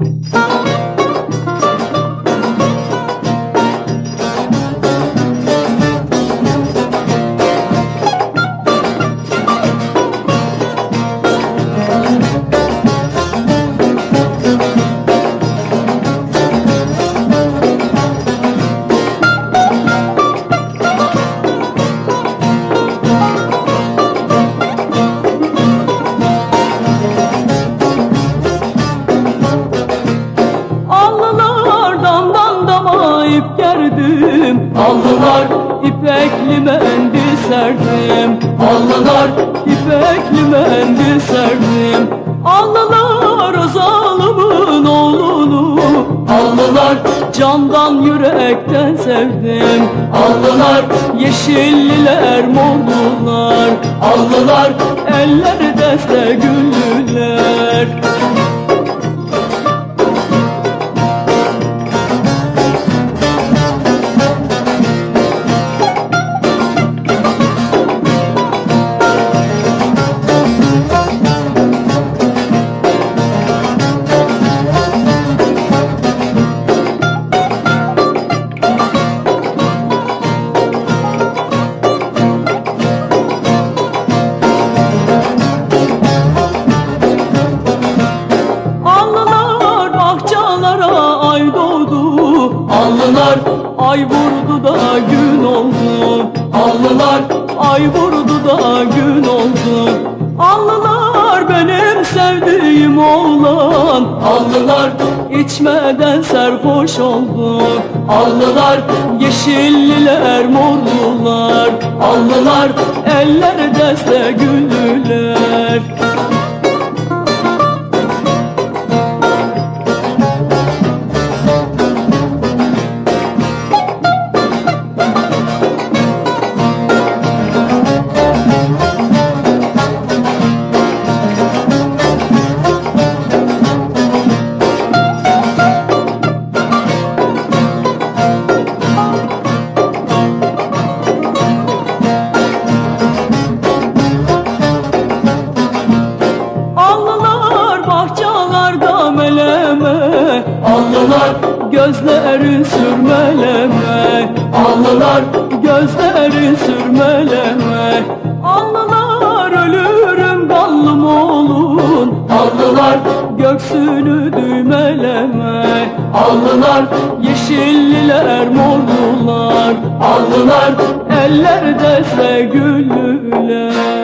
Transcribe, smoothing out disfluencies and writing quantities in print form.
Allılar ipekli mendil serdim, allılar ipekli mendil serdim. Allılar zalimin oğlunu, allılar candan yürekten sevdim. Allılar yeşilliler morlular, allılar elleri deste güllüler. Allılar ay vurdu da gün oldu, allılar ay vurdu da gün oldu. Allılar benim sevdiğim oğlan, allılar içmeden serhoş oldu. Allılar yeşilliler morlular, allılar eller deste güllüler. Allılar gözleri sürmeleme, allılar gözleri sürmeleme. Allılar ölürüm gallım olun, allılar göksünü düğmeleme. Allılar yeşilliler morlular, allılar eller deste güllüler.